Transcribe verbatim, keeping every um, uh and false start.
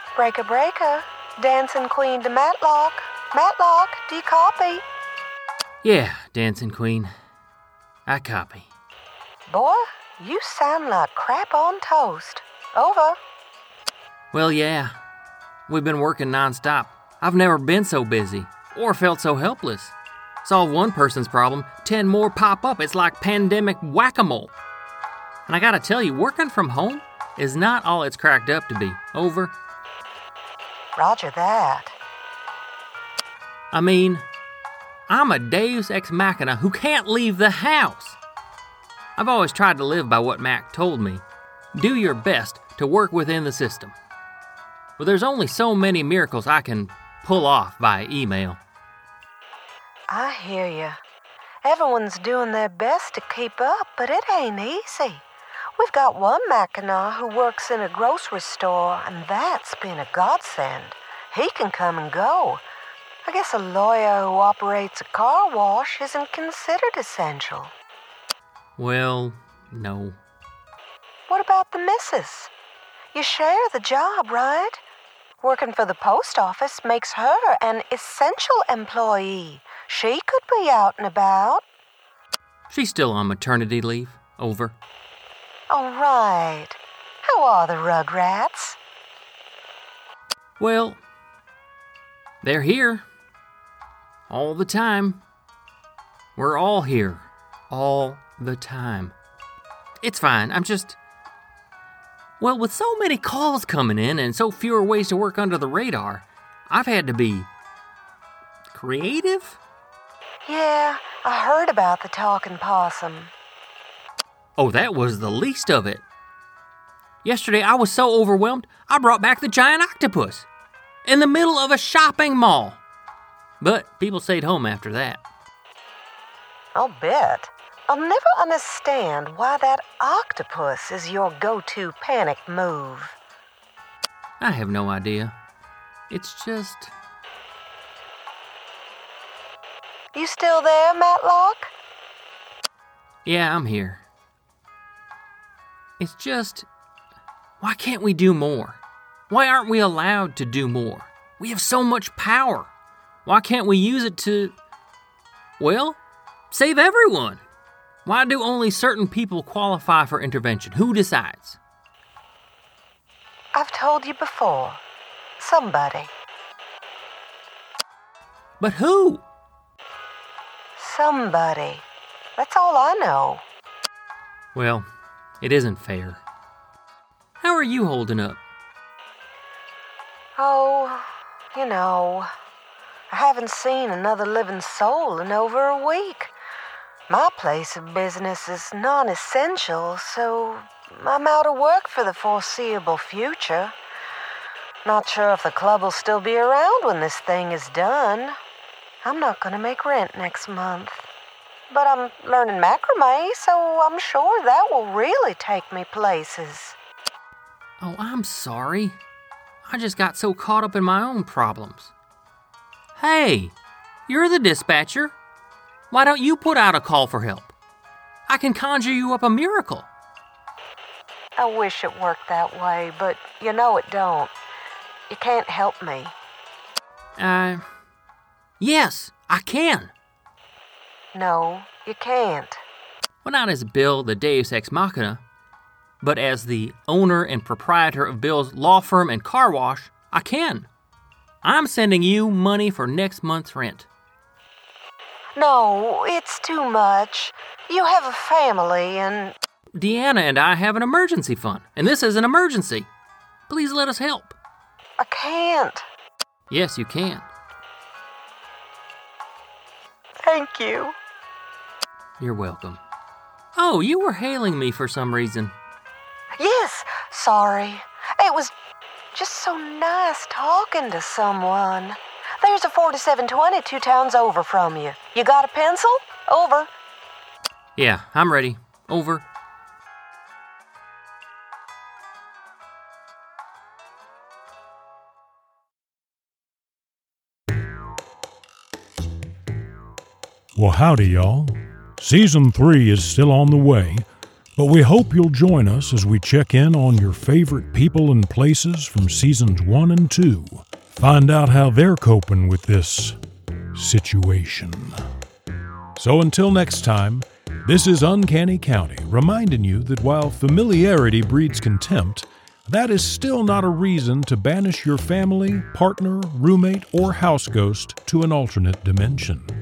Breaker, breaker. Dancing Queen to Matlock. Matlock, do you copy? Yeah, Dancing Queen. I copy. Boy, you sound like crap on toast. Over. Well, yeah. We've been working nonstop. I've never been so busy or felt so helpless. Solve one person's problem, ten more pop up. It's like pandemic whack-a-mole. And I gotta tell you, working from home is not all it's cracked up to be. Over. Roger that. I mean, I'm a Deus Ex Machina who can't leave the house. I've always tried to live by what Mac told me. Do your best to work within the system. But there's only so many miracles I can pull off by email. I hear you. Everyone's doing their best to keep up, but it ain't easy. We've got one Mackinac who works in a grocery store, and that's been a godsend. He can come and go. I guess a lawyer who operates a car wash isn't considered essential. Well, no. What about the missus? You share the job, right? Working for the post office makes her an essential employee. She could be out and about. She's still on maternity leave. Over. All right. How are the Rugrats? Well, they're here. All the time. We're all here. All the time. It's fine. I'm just... Well, with so many calls coming in and so fewer ways to work under the radar, I've had to be... creative? Yeah, I heard about the talking possum. Oh, that was the least of it. Yesterday, I was so overwhelmed, I brought back the giant octopus in the middle of a shopping mall. But people stayed home after that. I'll bet. I'll never understand why that octopus is your go-to panic move. I have no idea. It's just... You still there, Matlock? Yeah, I'm here. It's just... Why can't we do more? Why aren't we allowed to do more? We have so much power. Why can't we use it to... Well, save everyone? Why do only certain people qualify for intervention? Who decides? I've told you before. Somebody. But who? Somebody. That's all I know. Well, it isn't fair. How are you holding up? Oh, you know, I haven't seen another living soul in over a week. My place of business is non-essential, so I'm out of work for the foreseeable future. Not sure if the club will still be around when this thing is done. I'm not going to make rent next month. But I'm learning macrame, so I'm sure that will really take me places. Oh, I'm sorry. I just got so caught up in my own problems. Hey, you're the dispatcher. Why don't you put out a call for help? I can conjure you up a miracle. I wish it worked that way, but you know it don't. You can't help me. Uh, yes, I can. No, you can't. Well, not as Bill, the Deus Ex Machina, but as the owner and proprietor of Bill's law firm and car wash, I can. I'm sending you money for next month's rent. No, it's too much. You have a family and... Deanna and I have an emergency fund, and this is an emergency. Please let us help. I can't. Yes, you can. Thank you. You're welcome. Oh, you were hailing me for some reason. Yes, sorry. It was just so nice talking to someone. There's a forty-seven twenty two towns over from you. You got a pencil? Over. Yeah, I'm ready. Over. Well, howdy, y'all. Season three is still on the way, But we hope you'll join us as we check in on your favorite people and places from seasons one and two. Find out how they're coping with this situation. So until next time, this is Uncanny County, reminding you that while familiarity breeds contempt, that is still not a reason to banish your family, partner, roommate, or house ghost to an alternate dimension.